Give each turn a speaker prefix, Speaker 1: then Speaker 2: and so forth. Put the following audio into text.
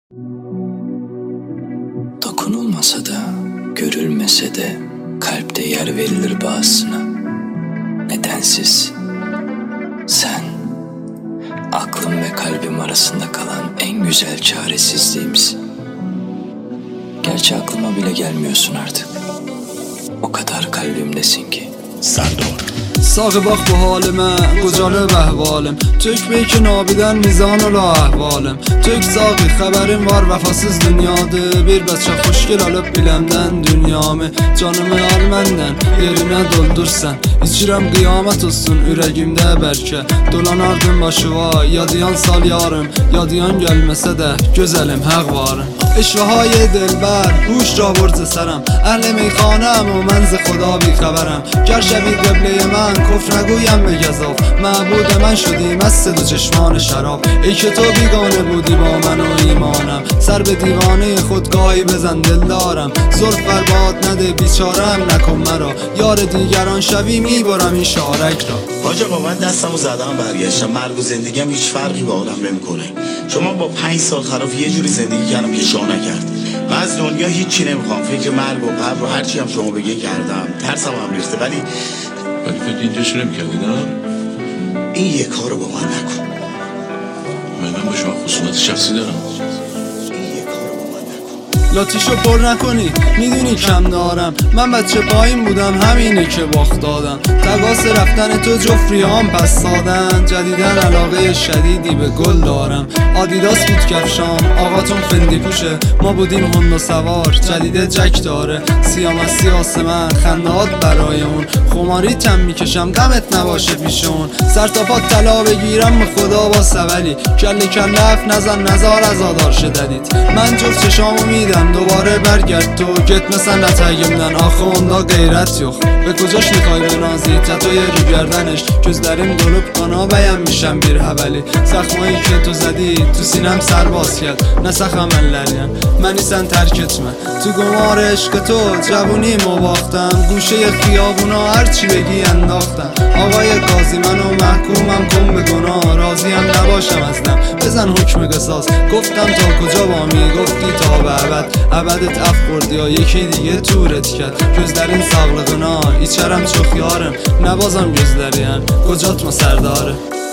Speaker 1: Dokunulmasa da, görülmese de kalpte yer verilir bazısına. Nedensiz. Sen, aklım ve kalbim arasında kalan en güzel çaresizliğimsin. Gerçi aklıma bile gelmiyorsun artık. O kadar kalbimdesin ki.
Speaker 2: Serdar.
Speaker 3: Sağı bax bu halimə, qocalıb əhvalım. Tök beyki nabidən mizan ola əhvalım. Tök sağı xəbərim var vəfasız dünyadır. Bir bəçə xoşgil alıb biləmdən dünyamı. Canımı al məndən, yerinə doldursan. İçirəm qiyamət olsun ürəgimdə bəlkə. Dolanardım başıva, yadiyan sal yarım. Yadiyan gəlməsə də, gözəlim həq varım. اشوهای دلبر هوش را برد سرم اهل میخانم و من ز خدا بی خبرم گر شبی قبله من کفر نگویم به گزاف معبود من شدی مست دو چشمان شراب ای که تو بیگانه بودی با من و ایمانم سر به دیوانه خودگاهی بزن دل دارم زلف برباد نده بیچارم نکن مرا یار دیگران شوی میبرم این شارک را.
Speaker 2: حاج آقا من دستمو زدم برگشتم مرگ و زندگیم هیچ فرقی با آدم نمیکنه. شما با 5 سال خلاف یه جوری زندگی کردم که شاه نکرد. من از دنیا هیچی نمیخوام، فکر مرگ و قبر و هرچی هم شما بگی کردم. ترسم هم ریخته ولی
Speaker 4: فکر اینجا شو نمیکردی نه؟
Speaker 2: این یه کارو با من نکن.
Speaker 4: من با شما خصوصیت شخصی دارم.
Speaker 3: لاتیشو پر نکنی میدونی کم دارم من بچه پایین بودم همینه که باخت دادم تقاس رفتن تو جفریام پس سادن جدیدن علاقه شدیدی به گل دارم آدیداس بود کفشام آقاتون فندی پوشه ما بودیم هندو سوار جدیده جک داره سیام از سیاس من خندهات برای اون خماری تم میکشم غمت نباشه پیش اون سر تا پا طلا بگیرم به خدا با سولی کله کلف نزن نزار از آدار شددید من جفت چشامو میدم دوباره برگرد تو گت مثل نتگimden آخه onda غیرت yok به کجاش میخوای بنازی تتوی رو گردنش جز دریم دلوب کانا بیم میشم bir havali زخمایی که تو زدی تو سینم سر باز کرد نسخم ellerim منی سن ترک etme تو گمار عشق تو جوونیمو باختم گوشه خیابونا هرچی بگی انداختم آقای قاضی منو محکومم کن به گناه راضیم نباشم از دم بزن حکم قصاص گفتم تا کجا بامی گفتی تا به ابدت اف برد یا یکی دیگه تورت کرد gözlerin sağlığına içərəm çox yarım nabazam gözlərin qocatma sərdare